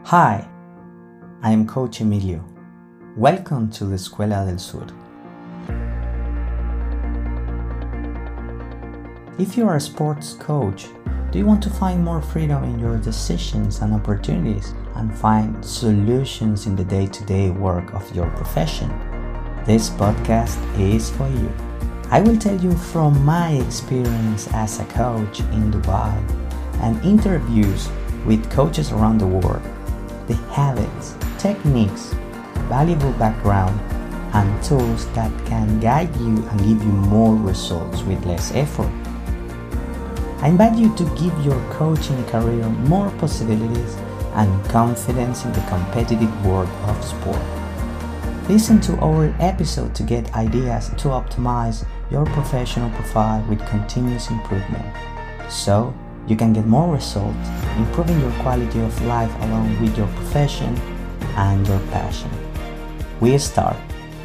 Hi, I am Coach Emilio. Welcome to the Escuela del Sur. If you are a sports coach, do you want to find more freedom in your decisions and opportunities and find solutions in the day-to-day work of your profession? This podcast is for you. I will tell you from my experience as a coach in Dubai and interviews with coaches around the world, the habits, techniques, valuable background, and tools that can guide you and give you more results with less effort. I invite you to give your coaching career more possibilities and confidence in the competitive world of sport. Listen to our episode to get ideas to optimize your professional profile with continuous improvement, so you can get more results, improving your quality of life along with your profession and your passion. We start.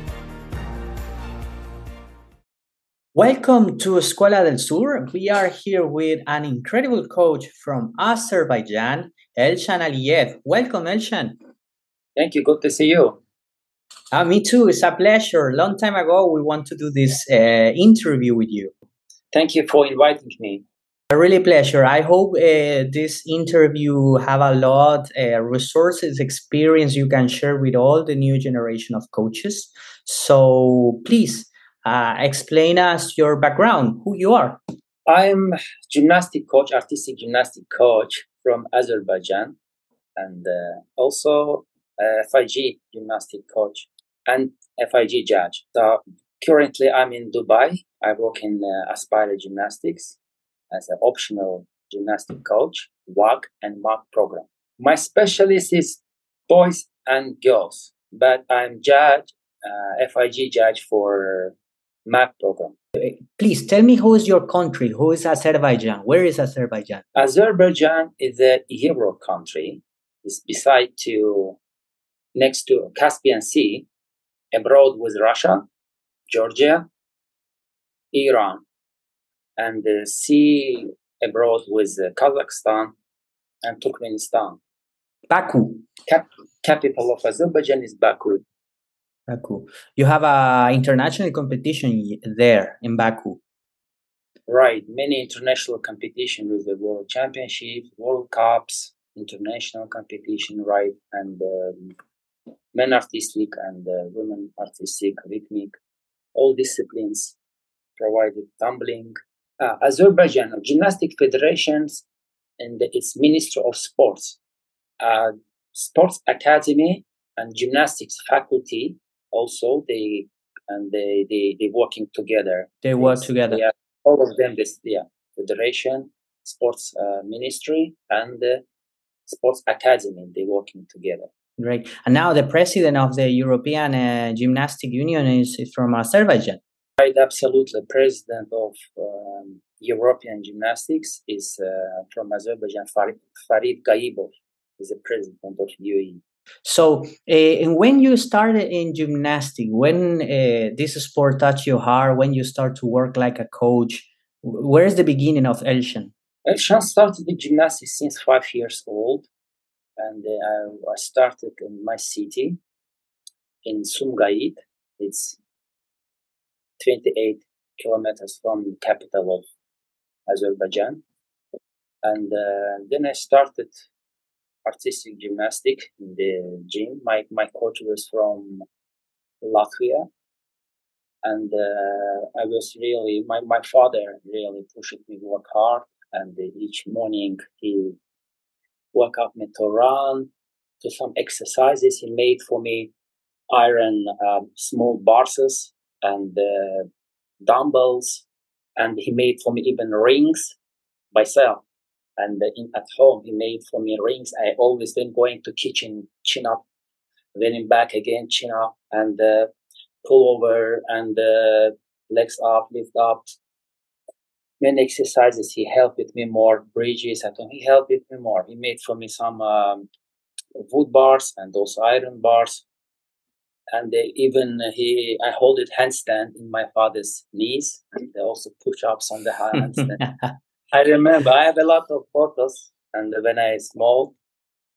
Welcome to Escuela del Sur. We are here with an incredible coach from Azerbaijan, Elshan Aliyev. Welcome, Elshan. Thank you. Good to see you. Me too. It's a pleasure. Long time ago, we want to do this interview with you. Thank you for inviting me. A really pleasure. I hope this interview have a lot resources, experience you can share with all the new generation of coaches. So please explain us your background, who you are. I'm gymnastic coach, artistic gymnastic coach from Azerbaijan, and also FIG gymnastic coach and FIG judge. So currently I'm in Dubai. I work in Aspire Gymnastics as an optional gymnastic coach, WAG and MAG program. My specialist is boys and girls, but I'm judge, FIG judge for MAG program. Please tell me, who is your country? Who is Azerbaijan? Where is Azerbaijan? Azerbaijan is a Europe country. It's next to Caspian Sea, abroad with Russia, Georgia, Iran, and the sea abroad with Kazakhstan and Turkmenistan. Baku. Capital of Azerbaijan is Baku. Baku. You have a international competition there in Baku. Right. Many international competition with the World Championships, World Cups, international competition, right? And men artistic and women artistic, rhythmic, all disciplines provided, tumbling. Azerbaijan Gymnastic Federations and its Ministry of Sports, Sports Academy and Gymnastics Faculty also they working together. They work together. Yeah, all of them. Federation, Sports Ministry, and Sports Academy. They working together. Great. And now the president of the European Gymnastic Union is from Azerbaijan. Right, absolutely. President of European Gymnastics is from Azerbaijan. Farid Gaibov is the president of UAE. So, when you started in gymnastics, when this sport touched your heart, when you start to work like a coach, where's the beginning of Elshan? Elshan started with gymnastics since 5 years old, and I started in my city, in Sumgait. It's 28 kilometers from the capital of Azerbaijan. And then I started artistic gymnastics in the gym. My coach was from Latvia. And I was really, my father really pushed me to work hard. And each morning he woke up me to run, to some exercises. He made for me iron small bars and dumbbells, and he made for me even rings by self. And at home, he made for me rings. I always then going to kitchen, chin up, then back again, chin up, and pull over, and legs up, lift up. Many exercises. He helped with me more, bridges. He helped with me more. He made for me some wood bars and also iron bars. And I hold it handstand in my father's knees, and also push-ups on the handstand. I remember I have a lot of photos, and when I was small,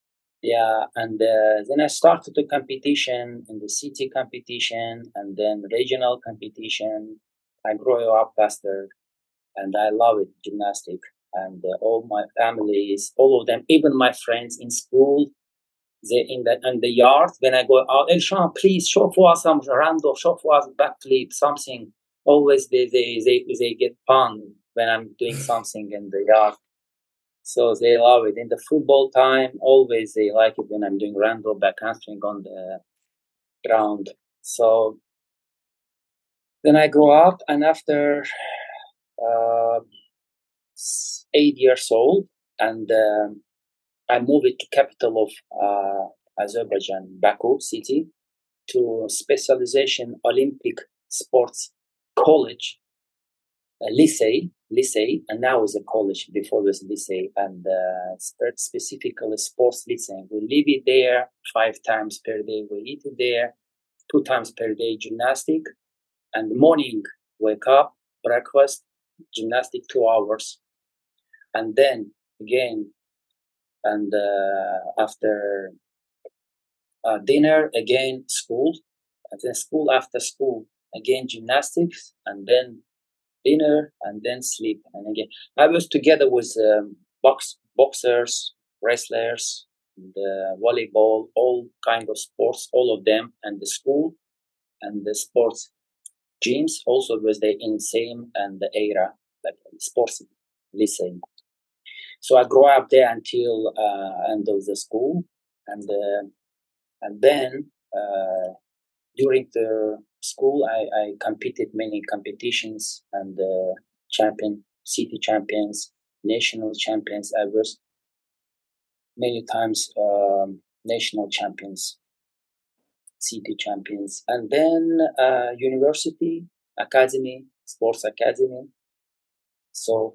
Yeah, and then I started the competition in the city competition and then regional competition. I grew up faster, and I love it, gymnastic. And all my families, all of them, even my friends in school, they in the yard when I go out. Elshan, please show for us some rando, show for us backflip, something. Always they get fun when I'm doing something in the yard. So they love it. In the football time, always they like it when I'm doing rando back handspring on the ground. So then I grow up, and after uh, 8 years old, and I moved to capital of Azerbaijan, Baku city, to specialization Olympic sports college, lycée, and now is a college. Before it was lycée, and specifically sports lycée. We live it there 5 times per day. We eat it there 2 times per day. Gymnastic, and morning wake up, breakfast, gymnastic 2 hours, and then again, and after dinner again school, and then school after school again gymnastics, and then dinner, and then sleep. And again, I was together with boxers, wrestlers, the volleyball, all kind of sports, all of them, and the school and the sports gyms also was they in same and the era like sports lycée. So I grew up there until end of the school, and then during the school, I competed many competitions and city champions, national champions. I was many times national champions, city champions, and then university, academy, sports academy. So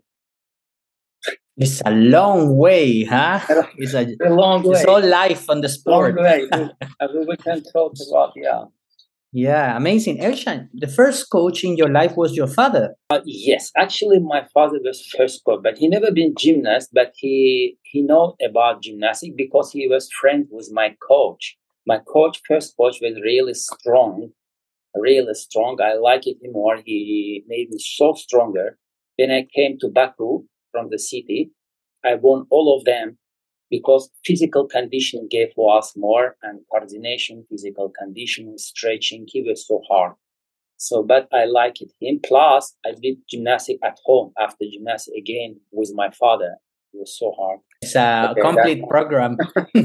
It's a long way, huh? It's a long way. It's all life on the sport. Long way. We can talk about, yeah. Yeah, amazing. Elshan, the first coach in your life was your father. Yes, actually, my father was first coach, but he never been gymnast. But he know about gymnastics because he was friends with my coach. My first coach, was really strong, really strong. I like it more. He made me so stronger. Then I came to Baku from the city. I won all of them because physical conditioning gave for us more, and coordination, physical conditioning, stretching. He was so hard. So, but I like it. And plus, I did gymnastics at home after gymnastics again with my father. It was so hard. It's a complete program.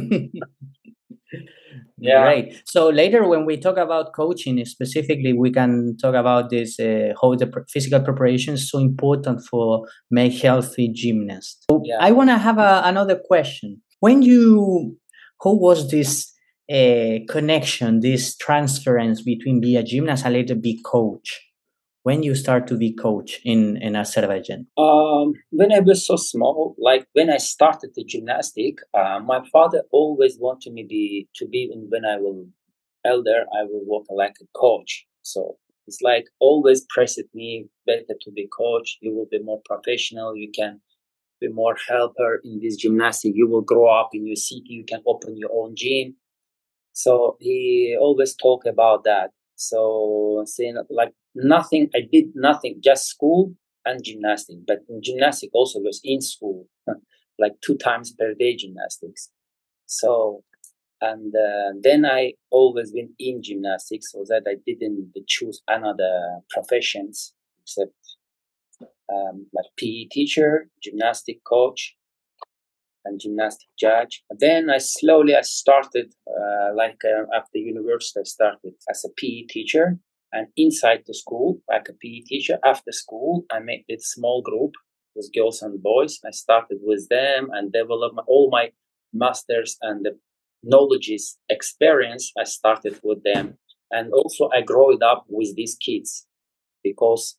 Yeah. Great. So later, when we talk about coaching specifically, we can talk about this how the physical preparation is so important for make healthy gymnasts. So yeah. I want to have another question. How was this connection, this transference between be a gymnast and later be coach? When you start to be coach in Azerbaijan? When I was so small, like when I started the gymnastic, my father always wanted me to be when I will elder, I will work like a coach. So it's like always pressed me better to be coach. You will be more professional. You can be more helper in this gymnastic. You will grow up in your city. You can open your own gym. So he always talk about that. So saying like nothing, I did nothing, just school and gymnastics. But in gymnastics also was in school, like 2 times per day gymnastics. So, and then I always been in gymnastics, so that I didn't choose another professions except like PE teacher, gymnastic coach, and gymnastic judge. Then I started after university, I started as a PE teacher, and inside the school, like a PE teacher. After school, I made a small group with girls and boys. I started with them and developed all my masters and the knowledges, experience. I started with them, and also I grew up with these kids because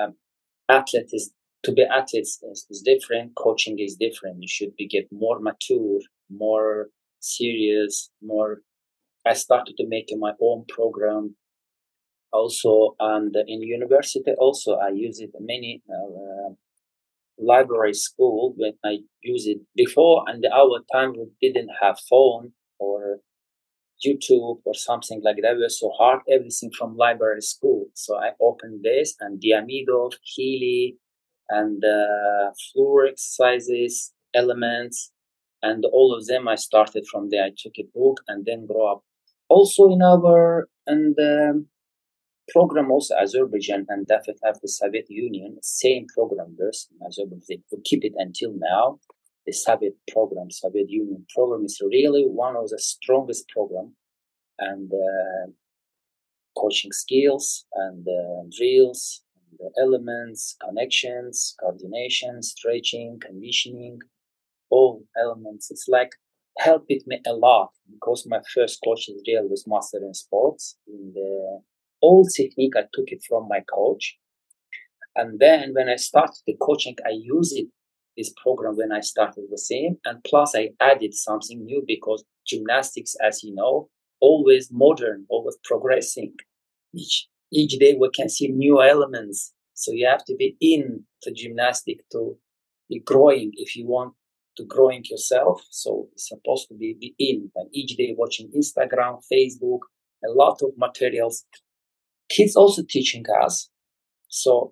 to be athletes is different. Coaching is different. You should get more mature, more serious, more. I started to make my own program also, and in university also I use it many library school when I used it before, and our time we didn't have phone or YouTube or something like that. It was so hard, everything from library school. So I opened this and Diamidov, Healy, and floor exercises, elements, and all of them I started from there. I took a book and then grew up. Also in our program, also Azerbaijan and definitely have the Soviet Union, same program verse in Azerbaijan. We keep it until now. The Soviet program, Soviet Union program is really one of the strongest program, and coaching skills and drills, and the elements, connections, coordination, stretching, conditioning, all elements. It's like helped me a lot because my first coaching drill was master in sports. In the old technique, I took it from my coach. And then when I started the coaching, I used it, this program when I started the same. And plus I added something new because gymnastics, as you know, always modern, always progressing. Each day we can see new elements. So you have to be in the gymnastic to be growing if you want to growing yourself. So it's supposed to be in, and each day watching Instagram, Facebook, a lot of materials. Kids also teaching us. So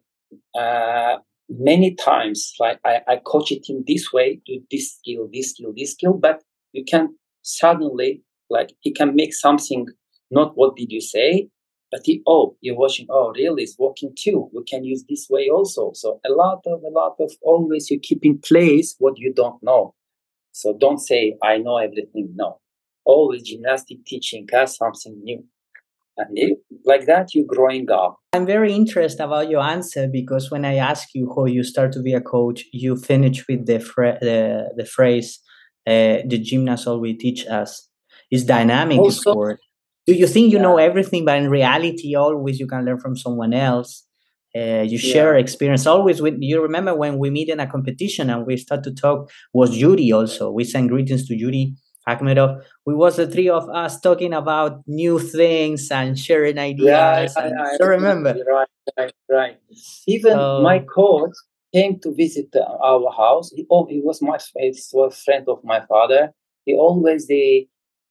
many times, like I coach a team this way, do this skill, this skill, this skill, but you can suddenly, like, he can make something, not what did you say, but you're watching, really, it's working too. We can use this way also. So a lot of always you keep in place what you don't know. So don't say, I know everything. No. Always gymnastic teaching us something new. And like that, you're growing up. I'm very interested about your answer because when I ask you how you start to be a coach, you finish with the phrase, the gymnast always teach us. It's dynamic Also, sport. Do you think you know everything, but in reality, always you can learn from someone else? You share experience always with. You remember when we meet in a competition and we start to talk? Was Yuri also? We sent greetings to Yuri Akhmedov. We was the three of us talking about new things and sharing ideas. I remember. Right. Even my coach came to visit our house. He was my friend of my father. He always they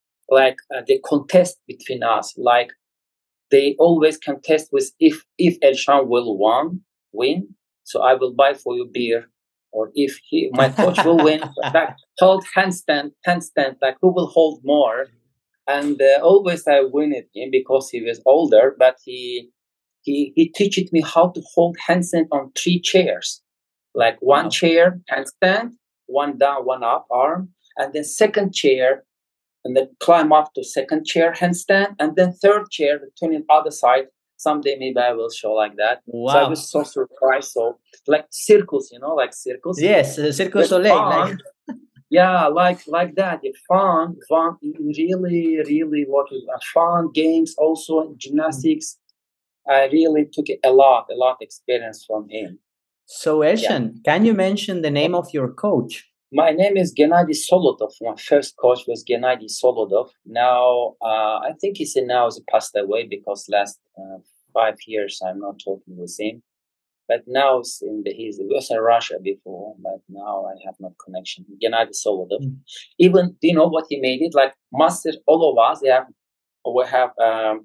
contest between us. Like they always contest with if Elshan will win, so I will buy for you beer. Or if my coach will win, like hold handstand, like who will hold more? And always I win it him because he was older, but he teaches me how to hold handstand on 3 chairs, like one chair handstand, one down, one up arm, and then second chair, and then climb up to second chair handstand, and then third chair, turning other side. Someday maybe I will show like that. Wow. So I was so surprised. So like circles, like circles. Yes, Circus Soleil. Yeah, like that. Fun, really, really what is fun games. Also gymnastics. I really took a lot experience from him. So Elshan, can you mention the name of your coach? My name is Gennady Solodov. My first coach was Gennady Solodov. Now, I think he passed away because last 5 years I'm not talking with him. But now he was in Russia before, but now I have no connection. Gennady Solodov. Even, do you know what he made it? Like master, all of us, we have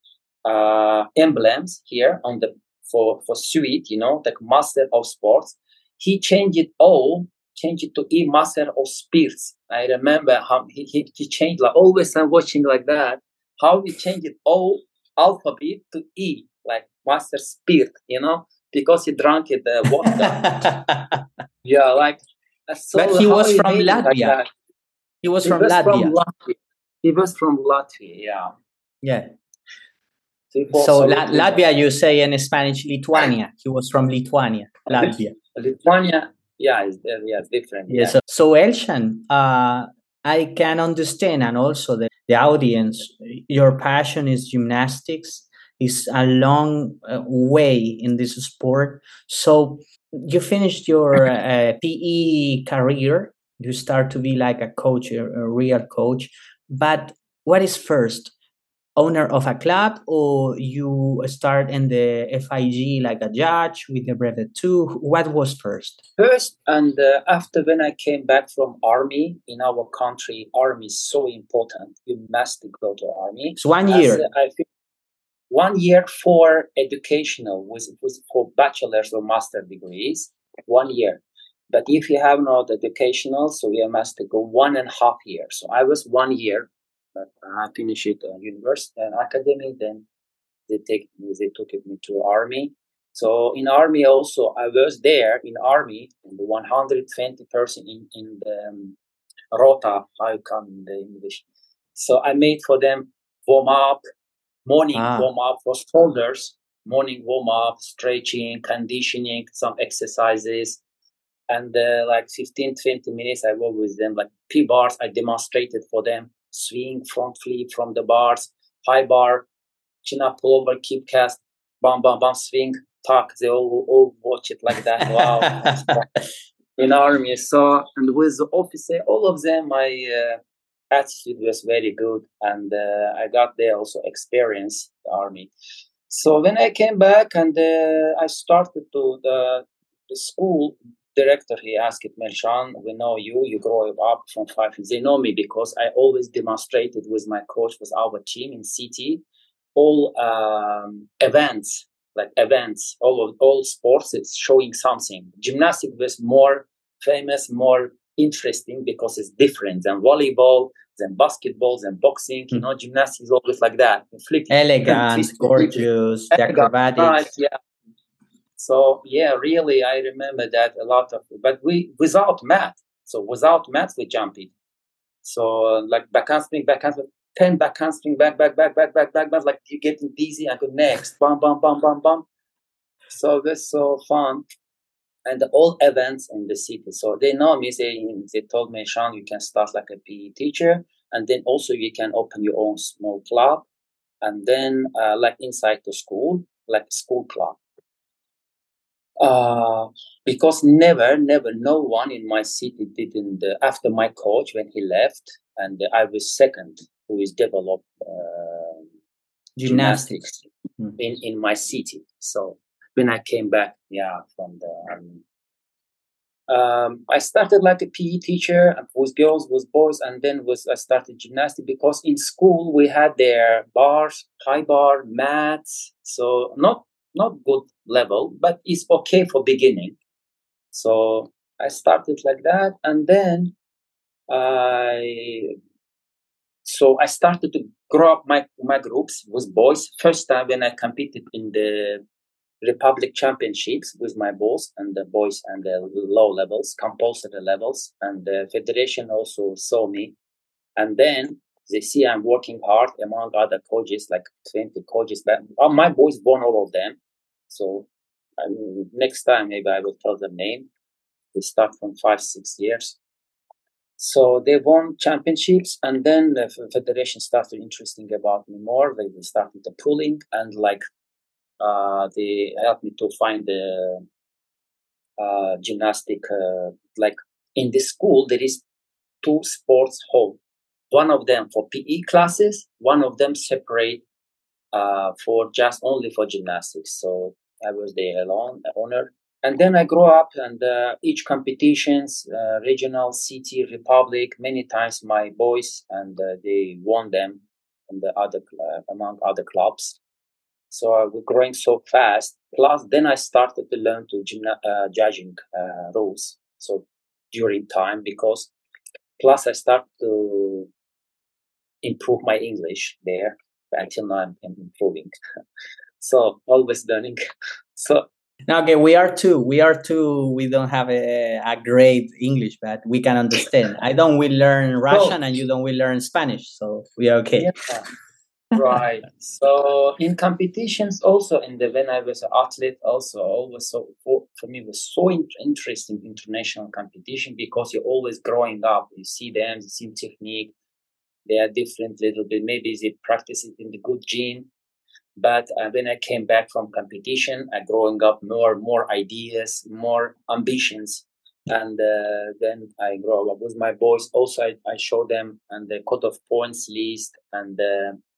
emblems here on the for suite, like master of sports. He changed it to E master of spirits. I remember how he changed, like always I'm watching like that, how he changed it O alphabet to E, like master spirit, because he drank it water. Yeah, like so. But he was from Latvia. Like he was from Latvia. He was from Latvia. Yeah. Yeah. So Latvia, you say in Spanish, Lithuania. He was from Lithuania, Latvia. Lithuania, it's different. Yeah. So Elshan, I can understand, and also the audience, your passion is gymnastics. Is a long way in this sport. So you finished your PE career. You start to be like a coach, a real coach. But what is first? owner of a club, or you start in the FIG like a judge with the brevet too? What was first? First, and after when I came back from army in our country, army is so important. You must go to army. It's 1 year. I think 1 year for educational, was for bachelor's or master degrees, 1 year. But if you have not educational, so you must go 1.5 years. So I was 1 year, but I finished it university and academy. Then they took me to army. So in army also, I was there in army, in the 120 person in the rota, how you come in the English. So I made for them warm up, morning warm up for soldiers, morning warm up, stretching, conditioning, some exercises. And like 15, 20 minutes, I work with them. Like P bars, I demonstrated for them, swing, front flip from the bars, high bar, chin up, pull over, keep cast, bam, bam, bam, swing, tuck. They all watch it like that. Wow. In army. So, and with the officer, all of them, my attitude was very good. And I got there also experience the army. So when I came back and I started to the school director, he asked me, Shan, we know you grew up from 5. They know me because I always demonstrated with my coach, with our team in CT, all events, all sports, it's showing something. Gymnastics was more famous, more interesting because it's different than volleyball, than basketball, than boxing. You know, gymnastics is always like that. Elegant, gorgeous, acrobatics. Right, yeah. So yeah, really, I remember that a lot of. But we without mat. So without mat, we jump it. So like back handspring, 10 back handspring, back, like you getting dizzy and go next, bam, bam, bam, bam, bam. So that's so fun. And all events in the city. So they know me, they told me, Shan, you can start like a PE teacher. And then also you can open your own small club. And then like inside the school, like school club. Because never, no one in my city didn't, after my coach, when he left, and I was second who is developed gymnastics in my city. So when I came back, from the army, I started like a PE teacher with girls, with boys, and then I started gymnastics because in school we had their bars, high bar, mats, so not good level, but it's okay for beginning. So I started like that, and then I started to grow up my groups with boys. First time when I competed in the Republic Championships with my boys and the boys and the low levels, compulsory levels, and the federation also saw me. And then they see I'm working hard among other coaches, like 20 coaches. But my boys won all of them. So next time maybe I will tell them name. They start from 5-6 years. So they won championships, and then the federation started interesting about me more. They started the pooling, and like they helped me to find the gymnastic. Like in the school, there is 2 sports hall. One of them for PE classes, one of them separate for just only for gymnastics. So I was there alone, owner. And then I grew up, and each competitions, regional, city, republic, many times my boys, and they won them in the other among other clubs. So we're growing so fast. Plus, then I started to learn to judging rules. So during time, because plus I start to improve my English there. Until now, I'm improving. So always learning. So okay, we are two. We don't have a great English, but we can understand. I don't will learn Russian, and you don't will learn Spanish, so we are okay. Yeah. Right. So in competitions, also when I was an athlete, also always so for me it was so interesting international competition, because you're always growing up. You see them, you see technique. They are different little bit. Maybe they practice it in the good gym. But when I came back from competition, I growing up more ideas, more ambitions. And then I grow up with my boys. Also, I show them and the cut-off points list and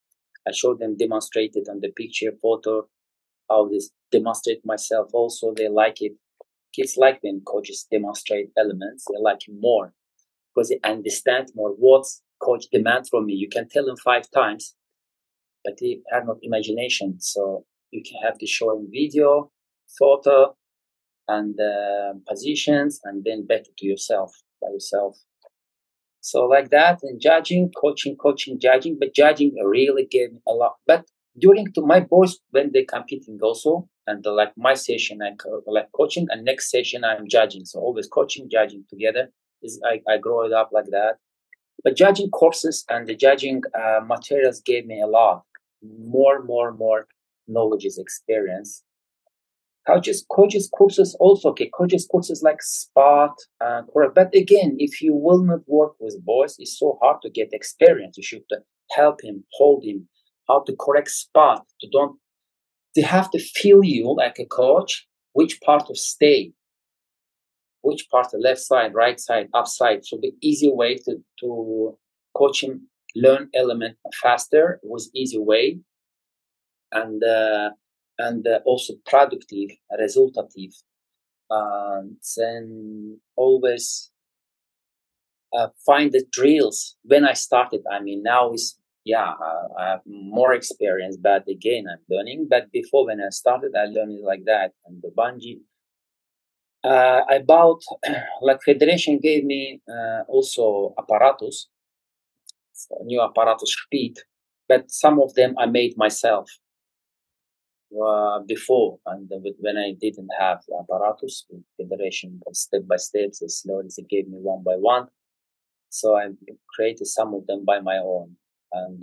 I show them, demonstrate it on the picture, photo, how this demonstrate myself also. They like it. Kids like when coaches demonstrate elements. They like it more because they understand more what coach demands from me. You can tell them 5 times, but they have not imagination. So you can have to show them video, photo, and positions, and then back to yourself by yourself. So like that, and judging, coaching, judging, but judging really gave me a lot. But during to my boys when they're competing also, and like my session I like coaching, and next session I'm judging. So always coaching, judging together. I grow it up like that. But judging courses and the judging materials gave me a lot more knowledge, experience. Coaches courses also, okay, coaches courses like spot, correct. But again, if you will not work with boys, it's so hard to get experience. You should help him, hold him, how to correct spot. They have to feel you like a coach, which part to stay, which part, the left side, right side, upside. So the easy way to coach him, learn element faster was easy way. And also productive, resultative. Then always find the drills. When I started, I mean, now I have more experience, but again, I'm learning. But before, when I started, I learned it like that. And the bungee, I bought, like Federation gave me also apparatus, new apparatus speed, but some of them I made myself. Before, and when I didn't have apparatus, Federation step by step, they slowly gave me one by one. So I created some of them by my own, and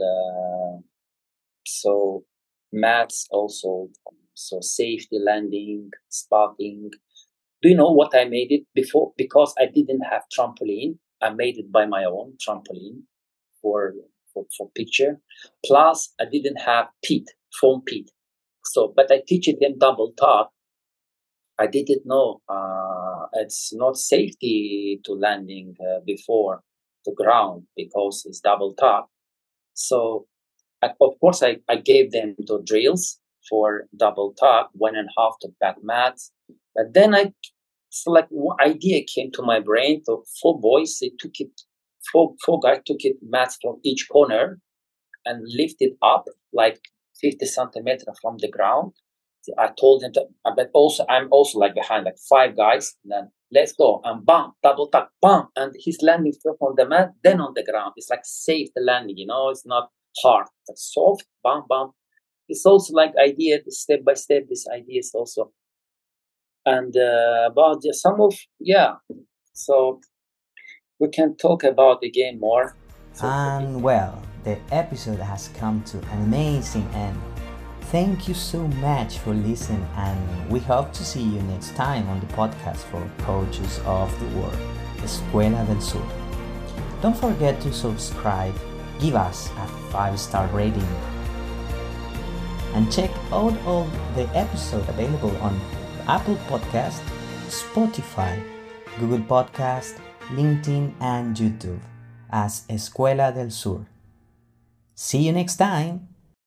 so mats also, so safety landing, spotting. Do you know what I made it before? Because I didn't have trampoline, I made it by my own trampoline for picture. Plus, I didn't have foam pit. So, but I teach them double top. I didn't know it's not safety to landing before the ground because it's double top. So, of course, I gave them the drills for double top, 1.5 to back mats. But then one idea came to my brain. So 4 boys, they took it, 4 guys took it mats from each corner and lifted up like 50 centimeters from the ground. I told them but also I'm also like behind like 5 guys. And then let's go and bam, double tap, bam, and he's landing first on the mat, then on the ground. It's like safe the landing, it's not hard, it's soft, bam, bam. It's also like idea step by step. This idea is also, and about some of So we can talk about the game more. And well, the episode has come to an amazing end. Thank you so much for listening, and we hope to see you next time on the podcast for Coaches of the World, Escuela del Sur. Don't forget to subscribe, give us a 5-star rating, and check out all the episodes available on Apple Podcast, Spotify, Google Podcast, LinkedIn, and YouTube as Escuela del Sur. See you next time!